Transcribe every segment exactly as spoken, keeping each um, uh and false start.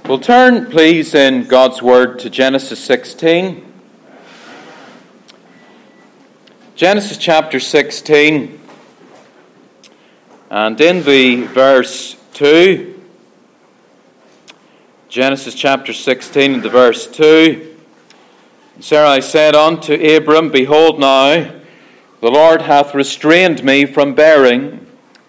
We'll turn, please, in God's Word to Genesis sixteen. Genesis chapter sixteen, and in the verse two, Genesis chapter sixteen and the verse two, Sarai said unto Abram, Behold now, the Lord hath restrained me from bearing.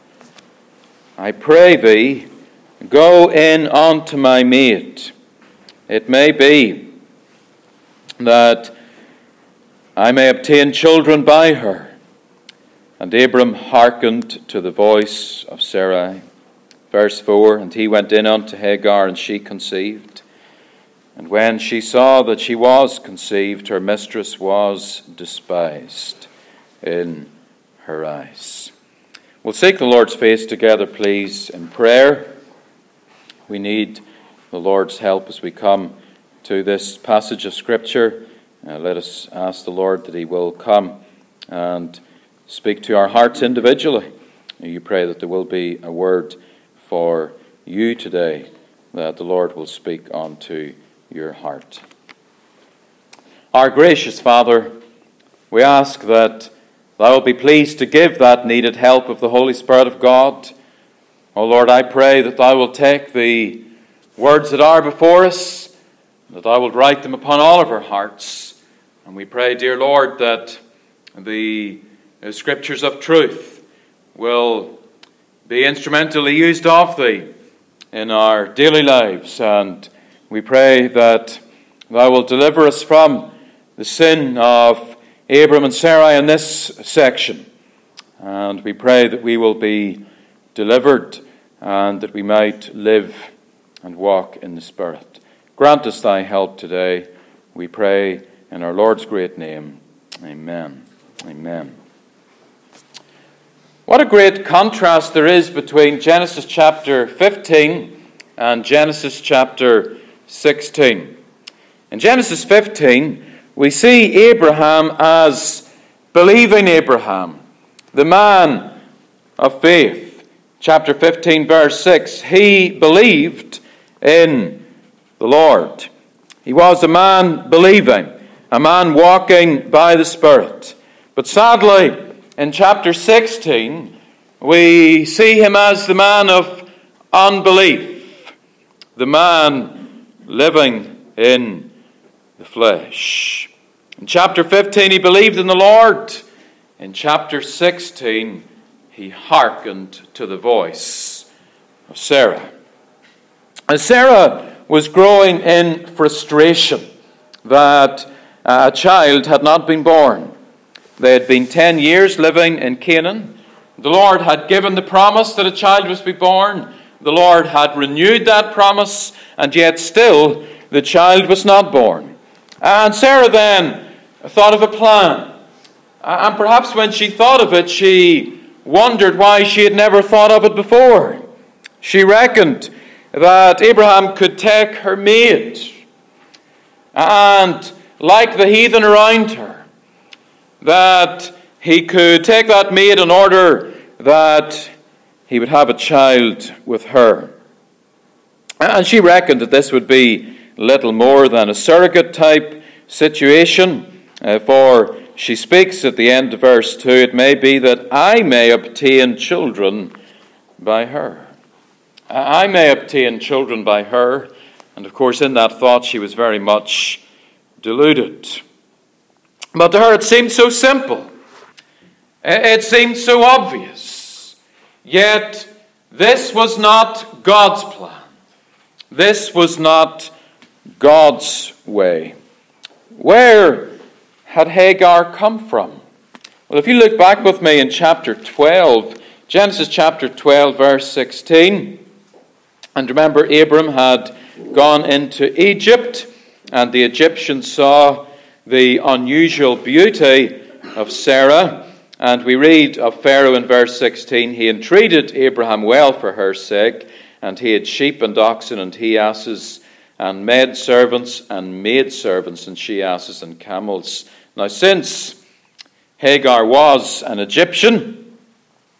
I pray thee, go in unto my maid. It may be that I may obtain children by her. And Abram hearkened to the voice of Sarai. Verse four, and he went in unto Hagar, and she conceived. And when she saw that she was conceived, her mistress was despised in her eyes. We'll seek the Lord's face together, please, in prayer. We need the Lord's help as we come to this passage of Scripture. Uh, let us ask the Lord that he will come and speak to our hearts individually. You pray that there will be a word for you today, that the Lord will speak unto your heart. Our gracious Father, we ask that thou wilt be pleased to give that needed help of the Holy Spirit of God. O Lord, I pray that thou wilt take the words that are before us, that thou wilt write them upon all of our hearts. And we pray, dear Lord, that the Scriptures of truth will be instrumentally used of thee in our daily lives. And we pray that thou wilt deliver us from the sin of Abram and Sarai in this section. And we pray that we will be delivered and that we might live and walk in the Spirit. Grant us thy help today, we pray in our Lord's great name. Amen. Amen. What a great contrast there is between Genesis chapter fifteen and Genesis chapter sixteen. In Genesis fifteen, we see Abraham as believing Abraham, the man of faith. Chapter fifteen, verse six, he believed in the Lord. He was a man believing, a man walking by the Spirit. But sadly, in chapter sixteen, we see him as the man of unbelief, the man living in the flesh. In chapter fifteen, he believed in the Lord. In chapter sixteen, he hearkened to the voice of Sarah. As Sarah was growing in frustration that a child had not been born. They had been ten years living in Canaan. The Lord had given the promise that a child was to be born. The Lord had renewed that promise, and yet still the child was not born. And Sarah then thought of a plan. And perhaps when she thought of it, she wondered why she had never thought of it before. She reckoned that Abraham could take her maid and, like the heathen around her, that he could take that maid in order that he would have a child with her. And she reckoned that this would be little more than a surrogate type situation, uh, for she speaks at the end of verse two, it may be that I may obtain children by her. I may obtain children by her. And of course, in that thought, she was very much deluded. But to her, it seemed so simple. It seemed so obvious. Yet, this was not God's plan. This was not God's way. Where had Hagar come from? Well, if you look back with me in chapter twelve, Genesis chapter twelve, verse sixteen, and remember Abram had gone into Egypt, and the Egyptians saw the unusual beauty of Sarah, and we read of Pharaoh in verse sixteen, he entreated Abraham well for her sake, and he had sheep and oxen and he asses, and maid servants and maid servants and she asses and camels. Now, since Hagar was an Egyptian,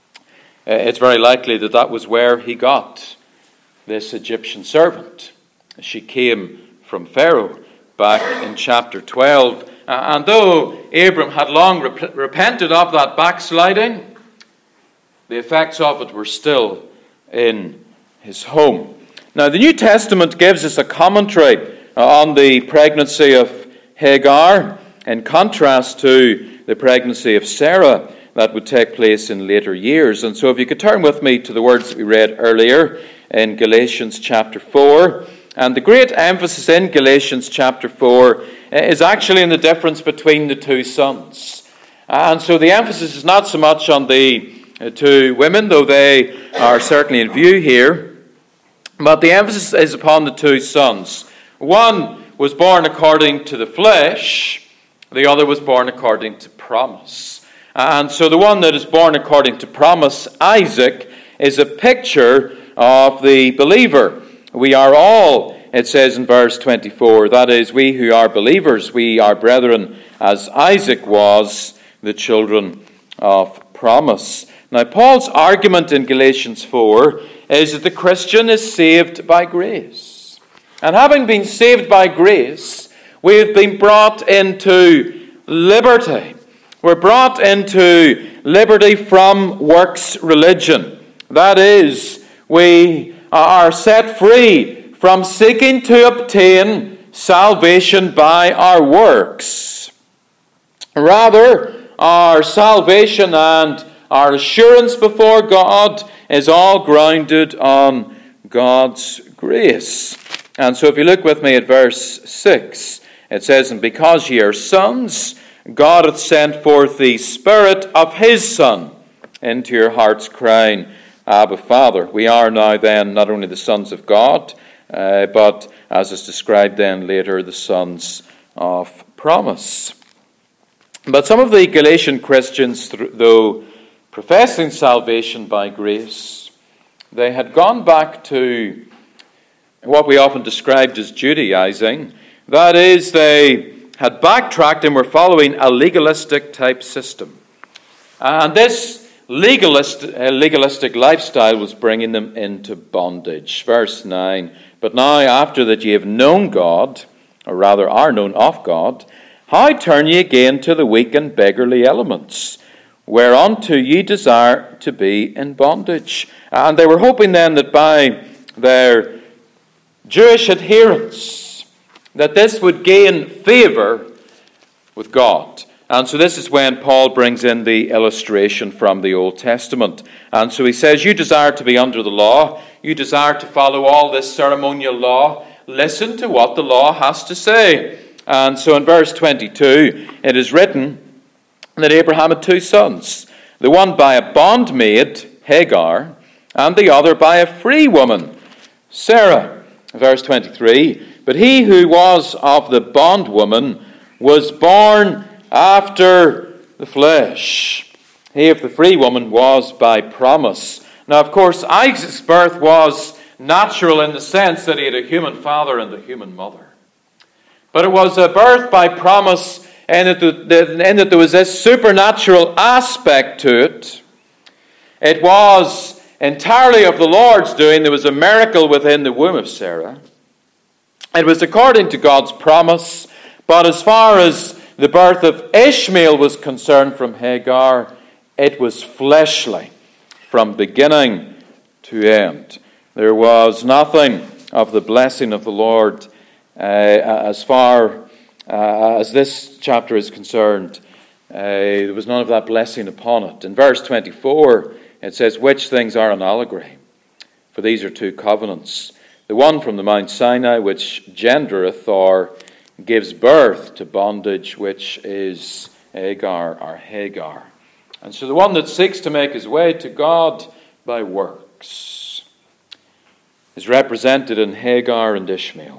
it's very likely that that was where he got this Egyptian servant. She came from Pharaoh back in chapter twelve. Uh, and though Abram had long rep- repented of that backsliding, the effects of it were still in his home. Now, the New Testament gives us a commentary on the pregnancy of Hagar in contrast to the pregnancy of Sarah that would take place in later years. And so if you could turn with me to the words that we read earlier in Galatians chapter four. And the great emphasis in Galatians chapter four is actually in the difference between the two sons. And so the emphasis is not so much on the two women, though they are certainly in view here, but the emphasis is upon the two sons. One was born according to the flesh, the other was born according to promise. And so the one that is born according to promise, Isaac, is a picture of the believer. We are all, it says in verse twenty-four, that is, we who are believers, we are brethren, as Isaac was, the children of promise. Now, Paul's argument in Galatians four is that the Christian is saved by grace. And having been saved by grace, we have been brought into liberty. We're brought into liberty from works religion. That is, we are set free from seeking to obtain salvation by our works. Rather, our salvation and our assurance before God is all grounded on God's grace. And so if you look with me at verse six, it says, "And because ye are sons, God hath sent forth the Spirit of his Son into your hearts, crying, Abba, Father." We are now then not only the sons of God, uh, but as is described then later, the sons of promise. But some of the Galatian Christians, though professing salvation by grace, they had gone back to what we often described as Judaizing. That is, they had backtracked and were following a legalistic type system. And this legalist, uh, legalistic lifestyle was bringing them into bondage. Verse nine, "But now after that ye have known God, or rather are known of God, how turn ye again to the weak and beggarly elements, whereunto ye desire to be in bondage?" And they were hoping then that by their Jewish adherence, that this would gain favor with God. And so this is when Paul brings in the illustration from the Old Testament. And so he says, you desire to be under the law. You desire to follow all this ceremonial law. Listen to what the law has to say. And so in verse twenty-two, it is written that Abraham had two sons. The one by a bondmaid, Hagar, and the other by a free woman, Sarah. Verse twenty-three, "But he who was of the bondwoman was born after the flesh. He of the free woman was by promise." Now, of course, Isaac's birth was natural in the sense that he had a human father and a human mother. But it was a birth by promise in that, in that there was this supernatural aspect to it. It was entirely of the Lord's doing. There was a miracle within the womb of Sarah. It was according to God's promise, but as far as the birth of Ishmael was concerned from Hagar, it was fleshly from beginning to end. There was nothing of the blessing of the Lord uh, as far uh, as this chapter is concerned. Uh, there was none of that blessing upon it. In verse twenty-four, it says, "Which things are an allegory? For these are two covenants. The one from the Mount Sinai, which gendereth or gives birth to bondage, which is Agar or Hagar." And so the one that seeks to make his way to God by works is represented in Hagar and Ishmael.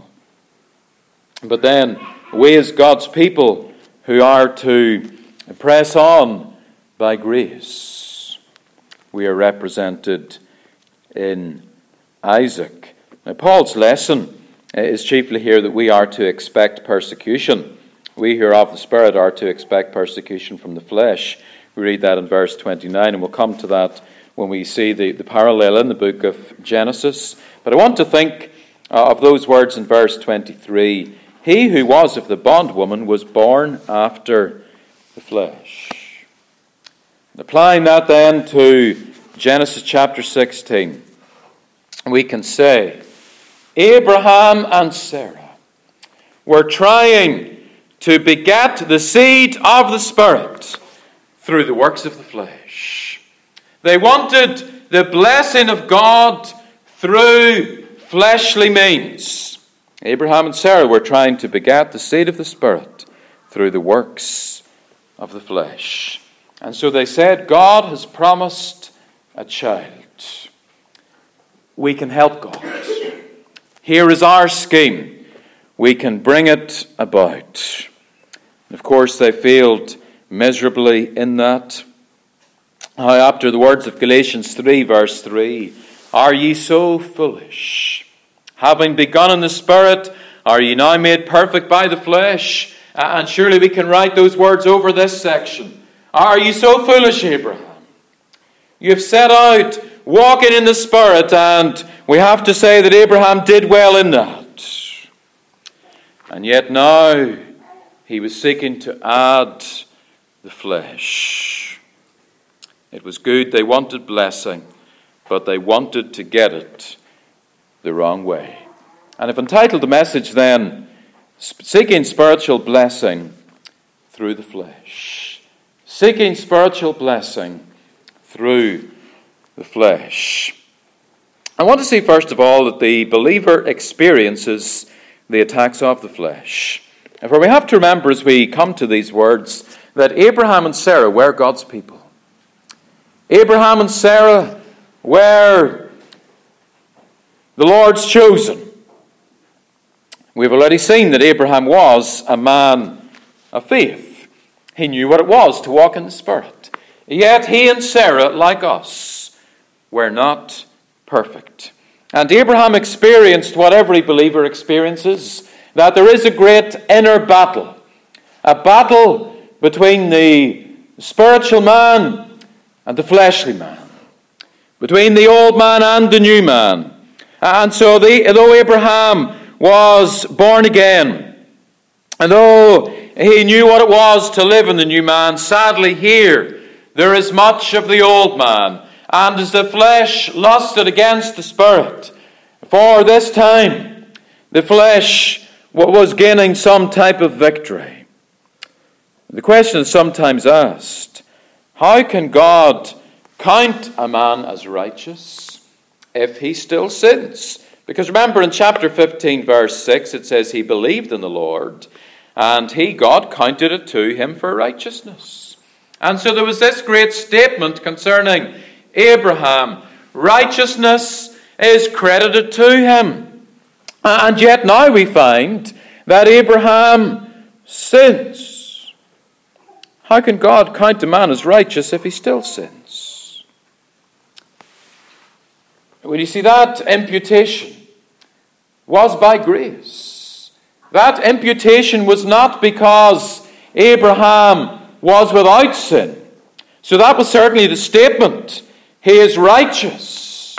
But then we as God's people who are to press on by grace, we are represented in Isaac. Now, Paul's lesson is chiefly here that we are to expect persecution. We who are of the Spirit are to expect persecution from the flesh. We read that in verse twenty-nine, and we'll come to that when we see the, the parallel in the book of Genesis. But I want to think of those words in verse twenty-three. He who was of the bondwoman was born after the flesh. Applying that then to Genesis chapter sixteen, we can say Abraham and Sarah were trying to beget the seed of the Spirit through the works of the flesh. They wanted the blessing of God through fleshly means. Abraham and Sarah were trying to beget the seed of the Spirit through the works of the flesh. And so they said, God has promised a child. We can help God. Here is our scheme. We can bring it about. Of course, they failed miserably in that. How after the words of Galatians three, verse three, are ye so foolish? Having begun in the Spirit, are ye now made perfect by the flesh? And surely we can write those words over this section. Are you so foolish, Abraham? You've set out walking in the Spirit, and we have to say that Abraham did well in that. And yet now he was seeking to add the flesh. It was good, they wanted blessing, but they wanted to get it the wrong way. And I've entitled the message then, Seeking Spiritual Blessing Through the Flesh. Seeking spiritual blessing through the flesh. I want to see first of all that the believer experiences the attacks of the flesh. And for we have to remember as we come to these words that Abraham and Sarah were God's people. Abraham and Sarah were the Lord's chosen. We've already seen that Abraham was a man of faith. He knew what it was to walk in the Spirit. Yet he and Sarah, like us, were not perfect. And Abraham experienced what every believer experiences, that there is a great inner battle. A battle between the spiritual man and the fleshly man. Between the old man and the new man. And so the, though Abraham was born again, and though he knew what it was to live in the new man, sadly here there is much of the old man. And as the flesh lusted against the Spirit, for this time the flesh was gaining some type of victory. The question is sometimes asked, how can God count a man as righteous if he still sins? Because remember in chapter fifteen verse six it says he believed in the Lord and he, God, counted it to him for righteousness. And so there was this great statement concerning Abraham. Righteousness is credited to him. And yet now we find that Abraham sins. How can God count a man as righteous if he still sins? Well, you see, that imputation was by grace. That imputation was not because Abraham was without sin. So that was certainly the statement. He is righteous.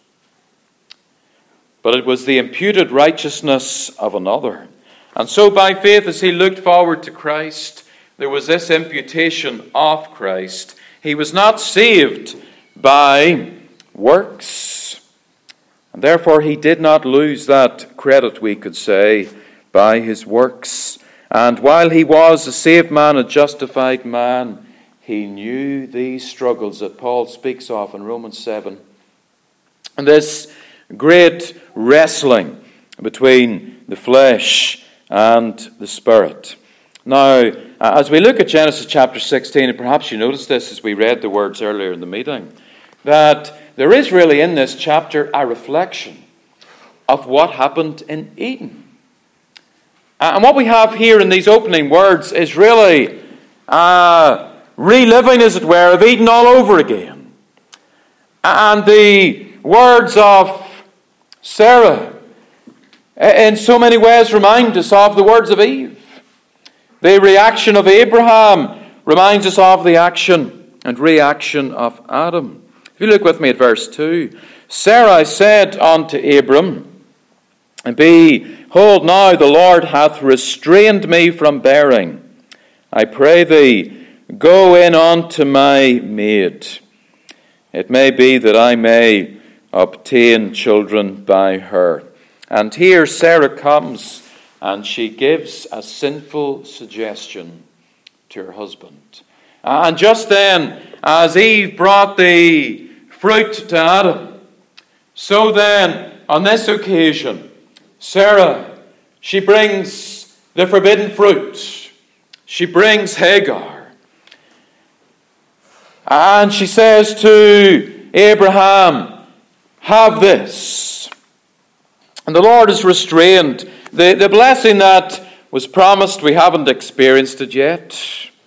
But it was the imputed righteousness of another. And so by faith, as he looked forward to Christ, there was this imputation of Christ. He was not saved by works. And therefore he did not lose that credit, we could say, by his works. And while he was a saved man, a justified man, he knew these struggles that Paul speaks of in Romans seven. And this great wrestling between the flesh and the Spirit. Now, as we look at Genesis chapter sixteen, and perhaps you noticed this as we read the words earlier in the meeting, that there is really in this chapter a reflection of what happened in Eden. And what we have here in these opening words is really uh, reliving, as it were, of Eden all over again. And the words of Sarah in so many ways remind us of the words of Eve. The reaction of Abraham reminds us of the action and reaction of Adam. If you look with me at verse two. Sarai said unto Abram, Behold, now the Lord hath restrained me from bearing. I pray thee, go in unto my maid. It may be that I may obtain children by her. And here Sarah comes, and she gives a sinful suggestion to her husband. And just then, as Eve brought the fruit to Adam, so then, on this occasion, Sarah, she brings the forbidden fruit. She brings Hagar. And she says to Abraham, have this. And the Lord has restrained the, the blessing that was promised. We haven't experienced it yet.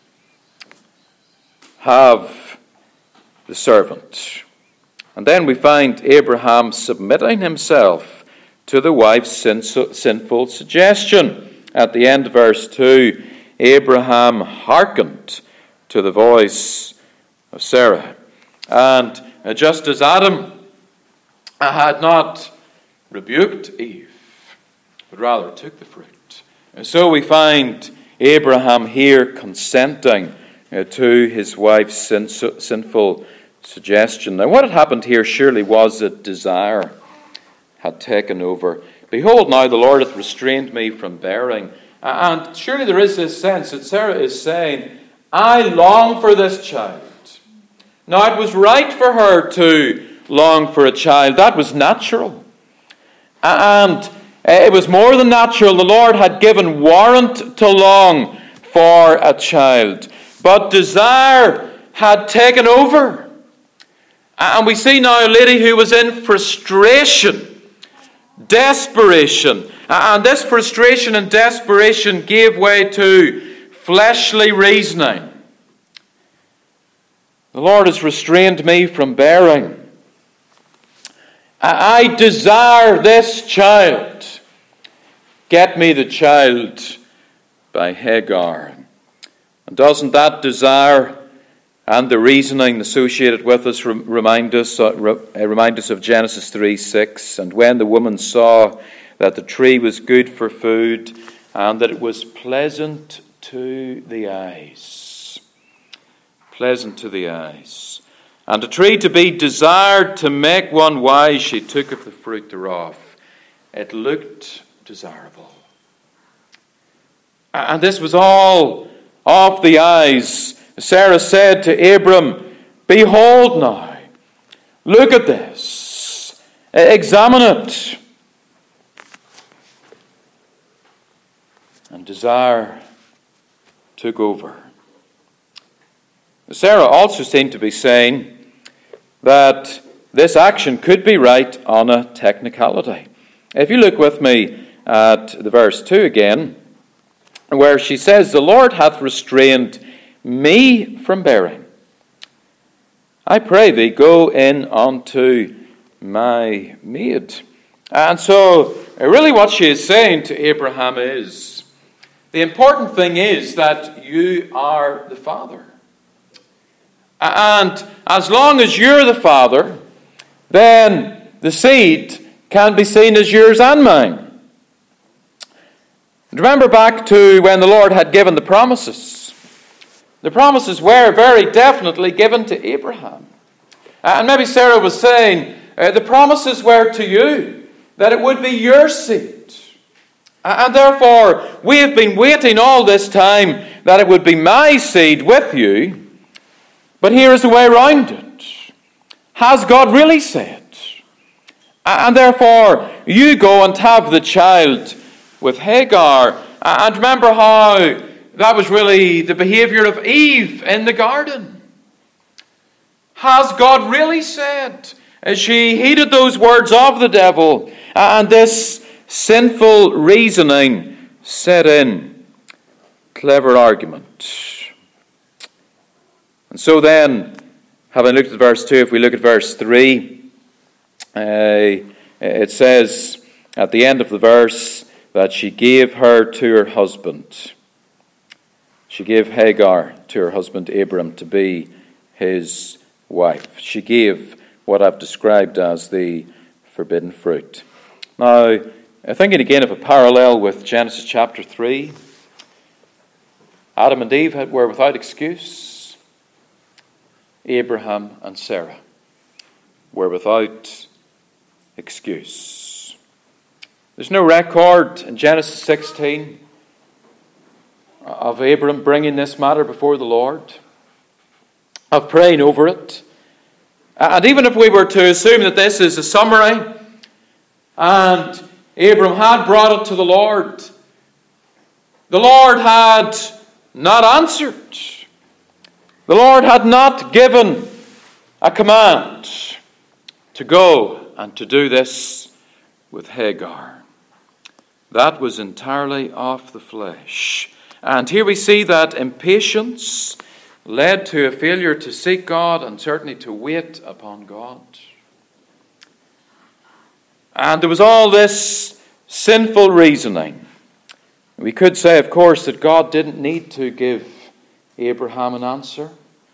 Have the servant. And then we find Abraham submitting himself to the wife's sin, sinful suggestion. At the end of verse two, Abraham hearkened to the voice of Sarah. And just as Adam had not rebuked Eve, but rather took the fruit, and so we find Abraham here consenting to his wife's sin, sinful suggestion. Now, what had happened here surely was that desire had taken over. Behold, now the Lord hath restrained me from bearing. And surely there is this sense that Sarah is saying, I long for this child. Now, it was right for her to long for a child. That was natural. And it was more than natural. The Lord had given warrant to long for a child. But desire had taken over. And we see now a lady who was in frustration, desperation. And this frustration and desperation gave way to fleshly reasoning. The Lord has restrained me from bearing. I desire this child. Get me the child by Hagar. And doesn't that desire and the reasoning associated with us remind us, uh, remind us of Genesis three six? And when the woman saw that the tree was good for food and that it was pleasant to the eyes. Pleasant to the eyes. And a tree to be desired to make one wise, she took of the fruit thereof. It looked desirable. And this was all off the eyes. Sarah said to Abram, behold now, look at this, examine it. And desire took over. Sarah also seemed to be saying that this action could be right on a technicality. If you look with me at the verse two again, where she says, the Lord hath restrained me from bearing. I pray thee, go in unto my maid. And so, really what she is saying to Abraham is, the important thing is that you are the father. And as long as you're the father, then the seed can be seen as yours and mine. And remember back to when the Lord had given the promises. The promises were very definitely given to Abraham. And maybe Sarah was saying, uh, the promises were to you, that it would be your seed. And therefore, we have been waiting all this time that it would be my seed with you. But here is the way around it. Has God really said? And therefore, you go and have the child with Hagar. And remember how that was really the behavior of Eve in the garden. Has God really said? As she heeded those words of the devil, and this sinful reasoning set in. Clever argument. And so then, having looked at verse two, if we look at verse three, uh, it says at the end of the verse that she gave her to her husband. She gave Hagar to her husband Abram to be his wife. She gave what I've described as the forbidden fruit. Now, Thinking again of a parallel with Genesis chapter three. Adam and Eve were without excuse. Abraham and Sarah were without excuse. There's no record in Genesis sixteen of Abram bringing this matter before the Lord, of praying over it. And even if we were to assume that this is a summary, and Abram had brought it to the Lord, the Lord had not answered. The Lord had not given a command to go and to do this with Hagar. That was entirely of the flesh. And here we see that impatience led to a failure to seek God and certainly to wait upon God. And there was all this sinful reasoning. We could say, of course, that God didn't need to give Abraham an answer.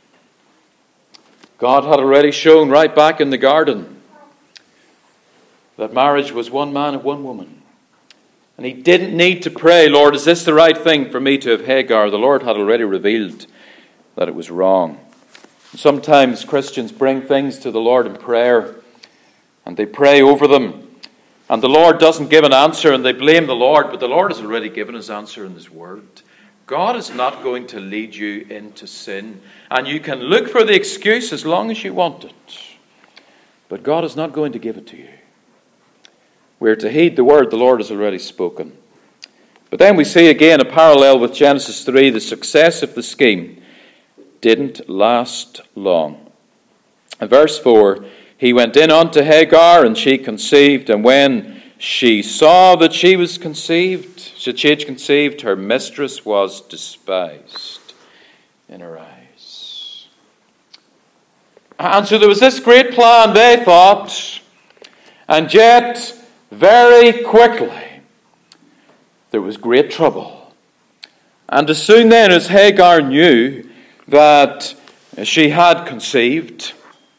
God had already shown right back in the garden that marriage was one man and one woman. And he didn't need to pray, Lord, is this the right thing for me to have Hagar? The Lord had already revealed that it was wrong. Sometimes Christians bring things to the Lord in prayer, and they pray over them, and the Lord doesn't give an answer, and they blame the Lord, but the Lord has already given his answer in his word. God is not going to lead you into sin, and you can look for the excuse as long as you want it, but God is not going to give it to you. We're to heed the word the Lord has already spoken. But then we see again a parallel with Genesis three. The success of the scheme didn't last long. In verse four, he went in unto Hagar, and she conceived, and when she saw that she was conceived, that she had conceived, her mistress was despised in her eyes. And so there was this great plan, they thought, and yet very quickly there was great trouble. And as soon then as Hagar knew that she had conceived,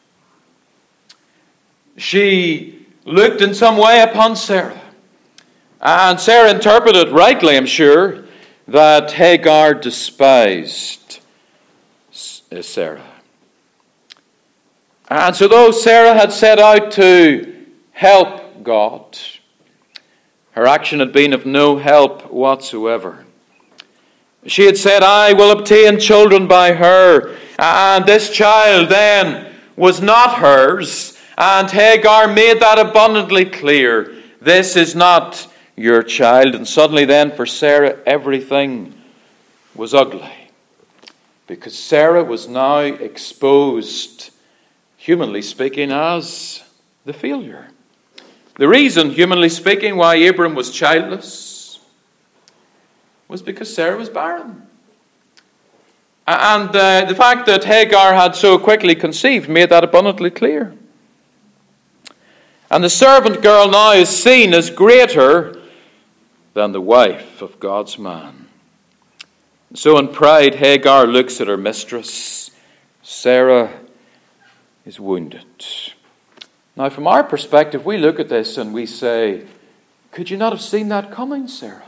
she looked in some way upon Sarah. And Sarah interpreted rightly, I'm sure, that Hagar despised Sarah. And so though Sarah had set out to help God, her action had been of no help whatsoever. She had said, I will obtain children by her. And this child then was not hers. And Hagar made that abundantly clear. This is not your child. And suddenly then for Sarah, everything was ugly. Because Sarah was now exposed, humanly speaking, as the failure. The reason, humanly speaking, why Abram was childless was because Sarah was barren. And uh, the fact that Hagar had so quickly conceived made that abundantly clear. And the servant girl now is seen as greater than the wife of God's man. So in pride, Hagar looks at her mistress. Sarah is wounded. Now, from our perspective, we look at this and we say, could you not have seen that coming, Sarah?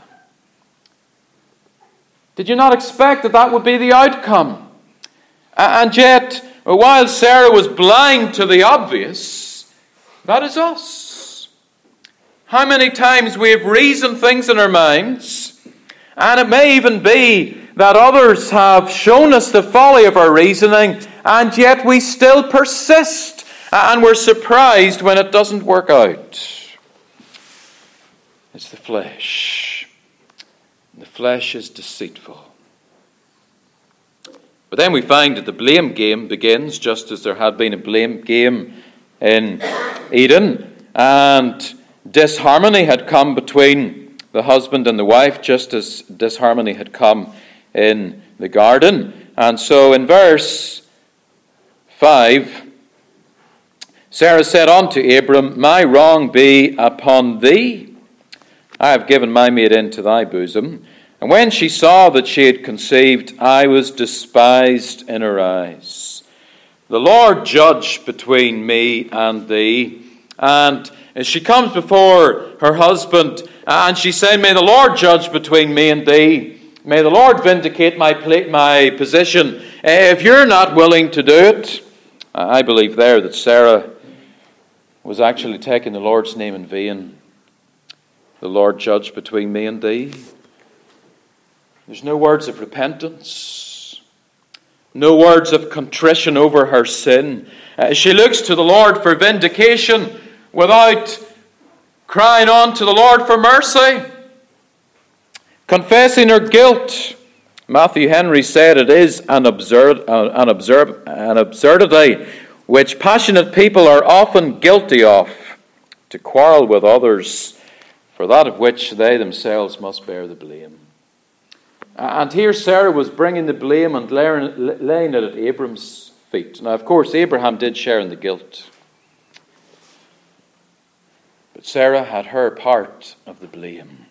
Did you not expect that that would be the outcome? And yet, while Sarah was blind to the obvious, that is us. How many times we have reasoned things in our minds, and it may even be that others have shown us the folly of our reasoning, and yet we still persist. And we're surprised when it doesn't work out. It's the flesh. The flesh is deceitful. But then we find that the blame game begins just as there had been a blame game in Eden. And disharmony had come between the husband and the wife, just as disharmony had come in the garden. And so in verse five, Sarah said unto Abram, my wrong be upon thee. I have given my maid into thy bosom. And when she saw that she had conceived, I was despised in her eyes. The Lord judge between me and thee. And as she comes before her husband, And she said, "May the Lord judge between me and thee. May the Lord vindicate my my position if you're not willing to do it." I believe there that Sarah was actually taking the Lord's name in vain. The Lord judge between me and thee. There's no words of repentance. No words of contrition over her sin. Uh, she looks to the Lord for vindication without crying on to the Lord for mercy. Confessing her guilt. Matthew Henry said it is an, absurd, uh, an, absurd, an absurdity which passionate people are often guilty of, to quarrel with others for that of which they themselves must bear the blame. And here Sarah was bringing the blame and laying it at Abram's feet. Now, of course, Abraham did share in the guilt. But Sarah had her part of the blame.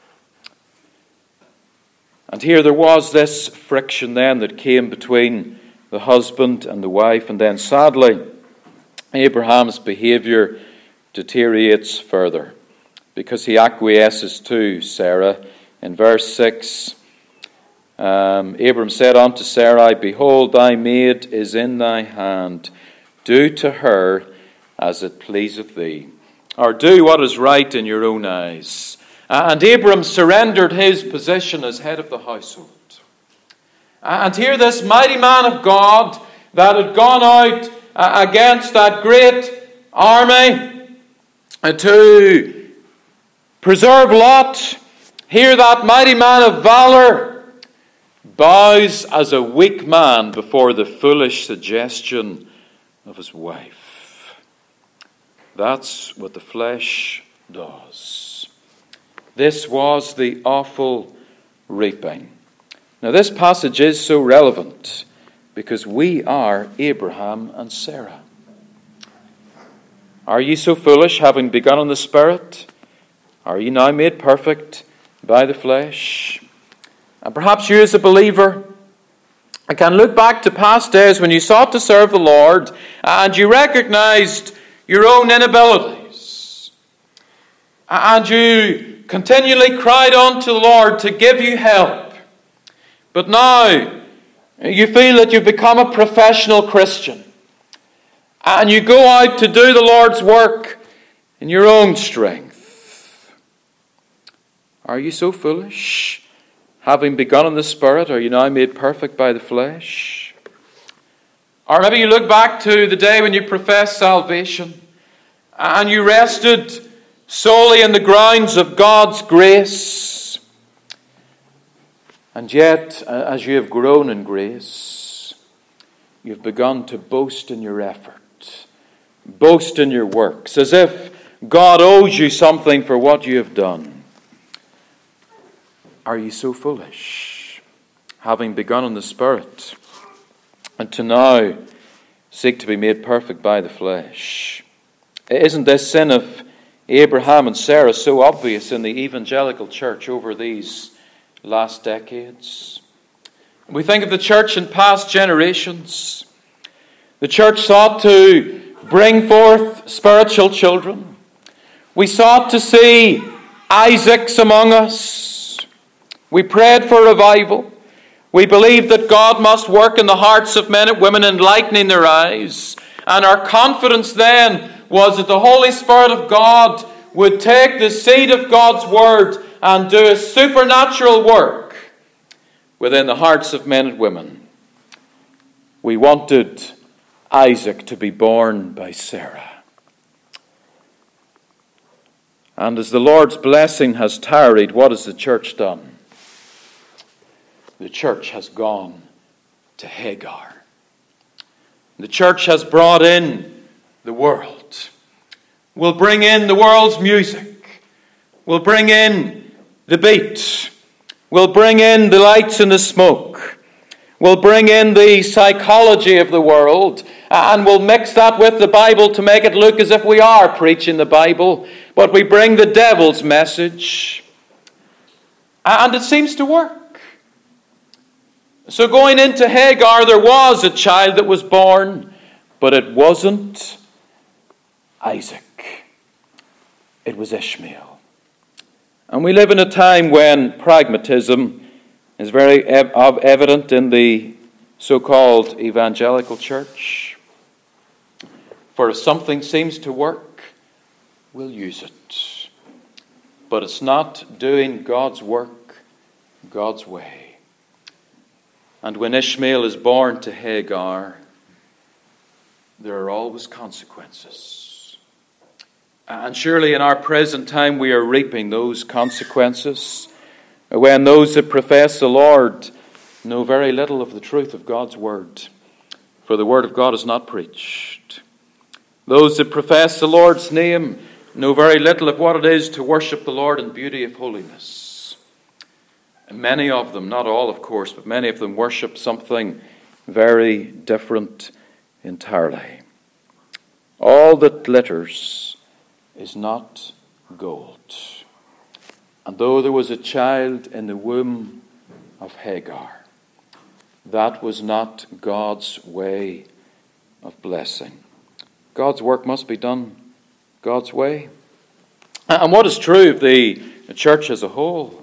And here there was this friction then that came between the husband and the wife. And then sadly, Abraham's behavior deteriorates further because he acquiesces to Sarah. In verse six, um, Abram said unto Sarai, "Behold, thy maid is in thy hand. Do to her as it pleaseth thee." Or do what is right in your own eyes. And Abram surrendered his position as head of the household. And here this mighty man of God that had gone out against that great army to preserve Lot, here that mighty man of valor bows as a weak man before the foolish suggestion of his wife. That's what the flesh does. This was the awful reaping. Now this passage is so relevant because we are Abraham and Sarah. Are ye so foolish, having begun in the Spirit? Are ye now made perfect by the flesh? And perhaps you as a believer can look back to past days when you sought to serve the Lord and you recognized your own inabilities. And you continually cried on to the Lord to give you help. But now you feel that you've become a professional Christian. And you go out to do the Lord's work in your own strength. Are you so foolish? Having begun in the Spirit, are you now made perfect by the flesh? Or maybe you look back to the day when you professed salvation and you rested solely in the grounds of God's grace. And yet, as you have grown in grace, you've begun to boast in your effort, boast in your works, as if God owes you something for what you have done. Are you so foolish, having begun in the Spirit, and to now seek to be made perfect by the flesh? Isn't this sin of Abraham and Sarah so obvious in the evangelical church over these last decades? We think of the church in past generations. The church sought to bring forth spiritual children. We sought to see Isaacs among us. We prayed for revival. We believed that God must work in the hearts of men and women, enlightening their eyes. And our confidence then was that the Holy Spirit of God would take the seed of God's Word and do a supernatural work within the hearts of men and women. We wanted Isaac to be born by Sarah. And as the Lord's blessing has tarried, what has the church done? The church has gone to Hagar. The church has brought in the world. We'll bring in the world's music. We'll bring in the beat. We'll bring in the lights and the smoke. We'll bring in the psychology of the world. And we'll mix that with the Bible to make it look as if we are preaching the Bible. But we bring the devil's message. And it seems to work. So going into Hagar, there was a child that was born, but it wasn't Isaac. It was Ishmael. And we live in a time when pragmatism is very ev- evident in the so-called evangelical church. For if something seems to work, we'll use it. But it's not doing God's work God's way. And when Ishmael is born to Hagar, there are always consequences. And surely in our present time we are reaping those consequences when those that profess the Lord know very little of the truth of God's word, for the word of God is not preached. Those that profess the Lord's name know very little of what it is to worship the Lord in beauty of holiness. And many of them, not all of course, but many of them worship something very different entirely. All that glitters is not gold. And though there was a child in the womb of Hagar, that was not God's way of blessing. God's work must be done God's way. And what is true of the church as a whole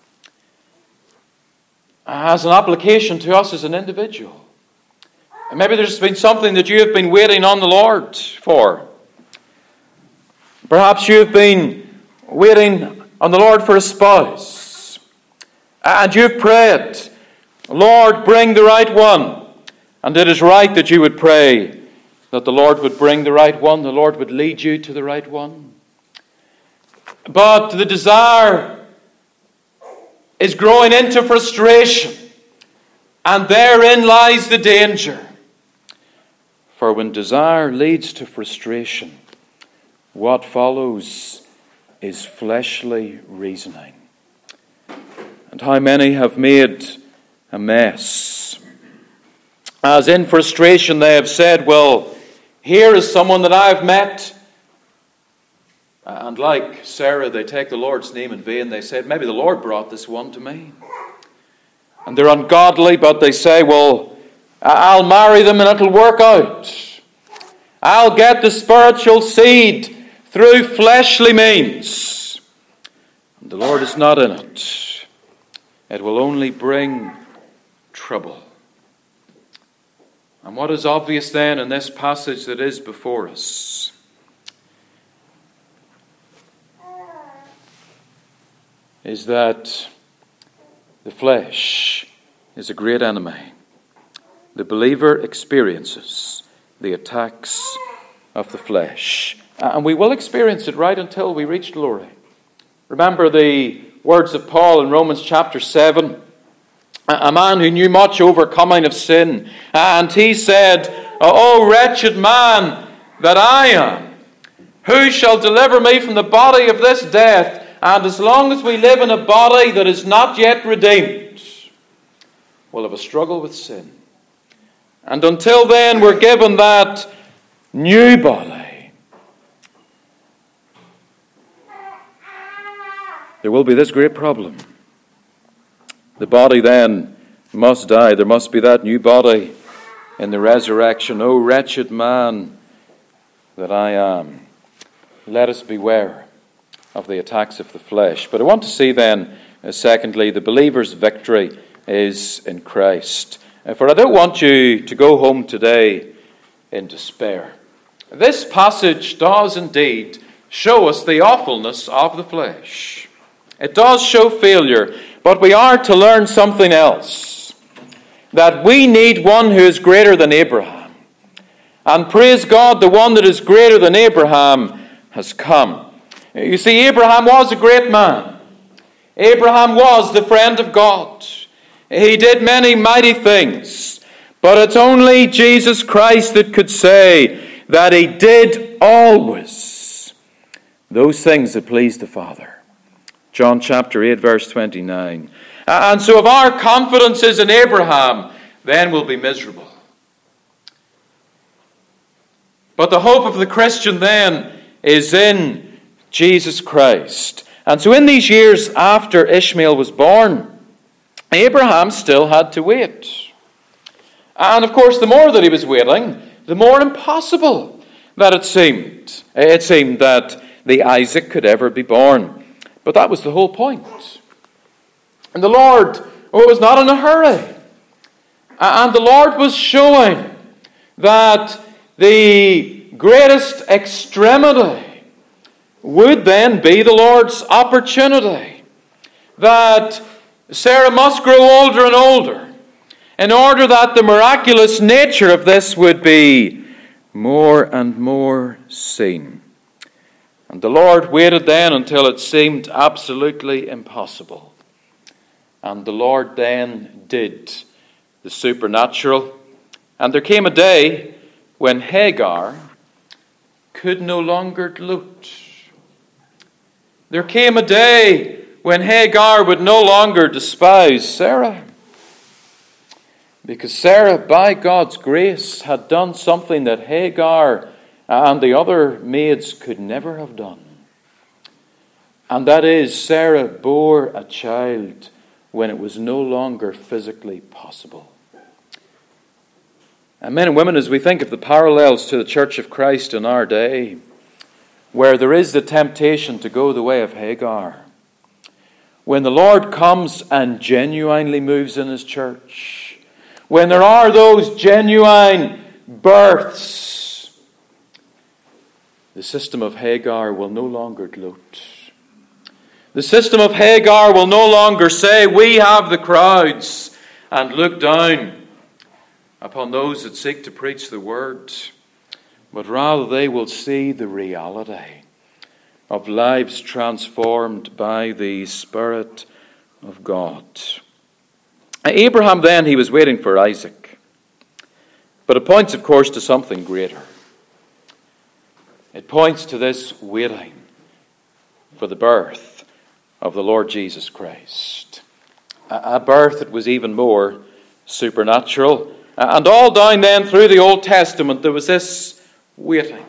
has an application to us as an individual. And maybe there's been something that you have been waiting on the Lord for. Perhaps you have been waiting on the Lord for a spouse. And you've prayed, Lord, bring the right one. And it is right that you would pray that the Lord would bring the right one, the Lord would lead you to the right one. But the desire is growing into frustration. And therein lies the danger. For when desire leads to frustration, what follows is fleshly reasoning. And how many have made a mess? As in frustration they have said, well, here is someone that I've met. And like Sarah, they take the Lord's name in vain. They said, maybe the Lord brought this one to me. And they're ungodly, but they say, well, I'll marry them and it'll work out. I'll get the spiritual seed through fleshly means. And the Lord is not in it. It will only bring trouble. And what is obvious then in this passage that is before us is that the flesh is a great enemy. The believer experiences the attacks of the flesh. And we will experience it right until we reach glory. Remember the words of Paul in Romans chapter seven. A man who knew much overcoming of sin. And he said, O wretched man that I am, who shall deliver me from the body of this death? And as long as we live in a body that is not yet redeemed, we'll have a struggle with sin. And until then, we're given that new body. There will be this great problem. The body then must die. There must be that new body in the resurrection. O wretched man that I am. Let us beware of the attacks of the flesh. But I want to see then, uh, secondly, the believer's victory is in Christ. Uh, for I don't want you to go home today in despair. This passage does indeed show us the awfulness of the flesh. It does show failure, but we are to learn something else. That we need one who is greater than Abraham. And praise God, the one that is greater than Abraham has come. You see, Abraham was a great man. Abraham was the friend of God. He did many mighty things. But it's only Jesus Christ that could say that he did always those things that pleased the Father. John chapter eight, verse twenty-nine. And so if our confidence is in Abraham, then we'll be miserable. But the hope of the Christian then is in Jesus Christ. And so in these years after Ishmael was born, Abraham still had to wait. And of course, the more that he was waiting, the more impossible that it seemed. It seemed that the Isaac could ever be born. But that was the whole point. And the Lord oh, was not in a hurry. And the Lord was showing that the greatest extremity would then be the Lord's opportunity. That Sarah must grow older and older in order that the miraculous nature of this would be more and more seen. And the Lord waited then until it seemed absolutely impossible. And the Lord then did the supernatural. And there came a day when Hagar could no longer gloat. There came a day when Hagar would no longer despise Sarah. Because Sarah, by God's grace, had done something that Hagar and the other maids could never have done. And that is, Sarah bore a child when it was no longer physically possible. And men and women, as we think of the parallels to the Church of Christ in our day, where there is the temptation to go the way of Hagar, when the Lord comes and genuinely moves in His church, when there are those genuine births, the system of Hagar will no longer gloat. The system of Hagar will no longer say, we have the crowds, and look down upon those that seek to preach the word. But rather they will see the reality of lives transformed by the Spirit of God. Abraham then, he was waiting for Isaac. But it points, of course, to something greater. It points to this waiting for the birth of the Lord Jesus Christ. A birth that was even more supernatural. And all down then through the Old Testament there was this waiting.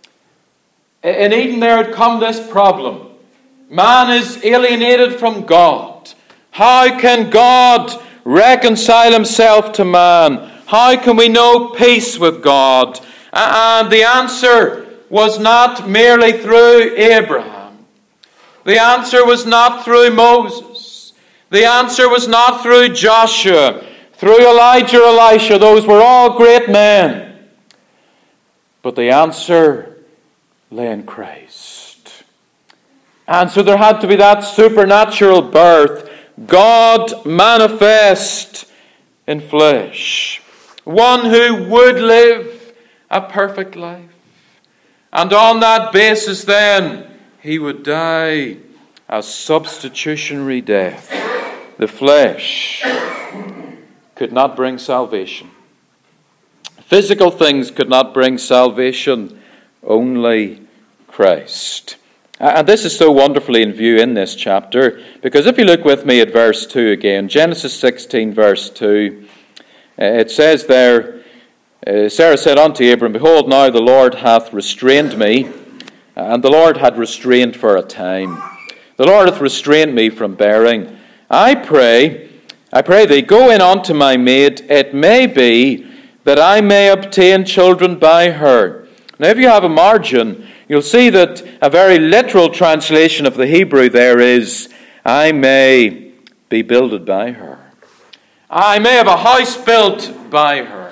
In Eden there had come this problem. Man is alienated from God. How can God reconcile himself to man? How can we know peace with God? And the answer was not merely through Abraham. The answer was not through Moses. The answer was not through Joshua, through Elijah, Elisha. Those were all great men. But the answer lay in Christ. And so there had to be that supernatural birth, God manifest in flesh. One who would live a perfect life. And on that basis then, he would die a substitutionary death. The flesh could not bring salvation. Physical things could not bring salvation, only Christ. And this is so wonderfully in view in this chapter, because if you look with me at verse two again, Genesis sixteen verse two, it says there, Sarah said unto Abram, behold, now the Lord hath restrained me, and the Lord had restrained for a time. The Lord hath restrained me from bearing. I pray, I pray thee, go in unto my maid, it may be that I may obtain children by her. Now if you have a margin, you'll see that a very literal translation of the Hebrew there is, I may be builded by her. I may have a house built by her.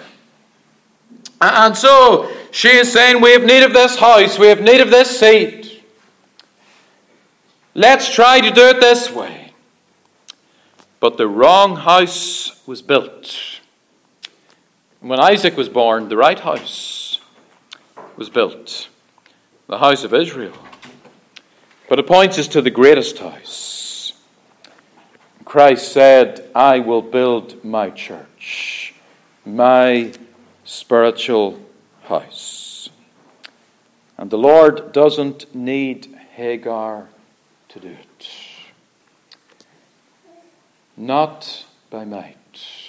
And so she is saying, we have need of this house, we have need of this seed. Let's try to do it this way. But the wrong house was built. When Isaac was born, the right house was built. The house of Israel. But it points us to the greatest house. Christ said, I will build my church, my spiritual house. And the Lord doesn't need Hagar to do it. Not by might,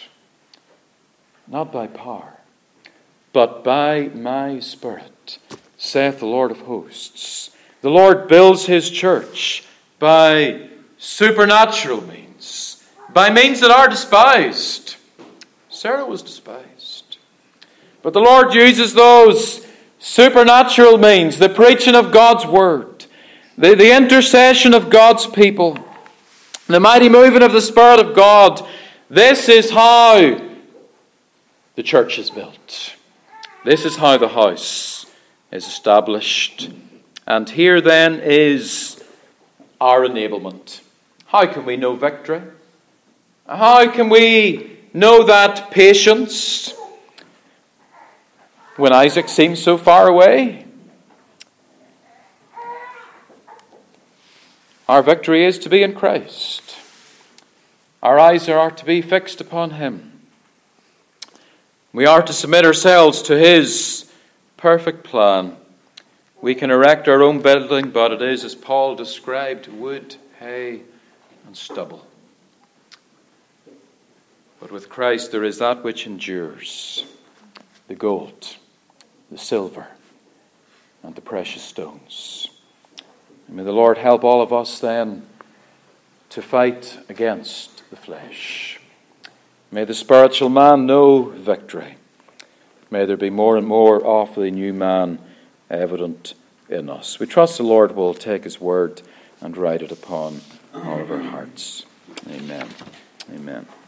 not by power, but by my Spirit, saith the Lord of hosts. The Lord builds his church by supernatural means, by means that are despised. Sarah was despised. But the Lord uses those supernatural means, the preaching of God's word, the, the intercession of God's people, the mighty moving of the Spirit of God. This is how the church is built. This is how the house is established. And here then is our enablement. How can we know victory? How can we know that patience when Isaac seems so far away? Our victory is to be in Christ. Our eyes are to be fixed upon Him. We are to submit ourselves to His perfect plan. We can erect our own building, but it is, as Paul described, wood, hay, and stubble. But with Christ there is that which endures, the gold, the silver, and the precious stones. And may the Lord help all of us then to fight against the flesh. May the spiritual man know victory. May there be more and more of the new man evident in us. We trust the Lord will take His word and write it upon all of our hearts. Amen. Amen.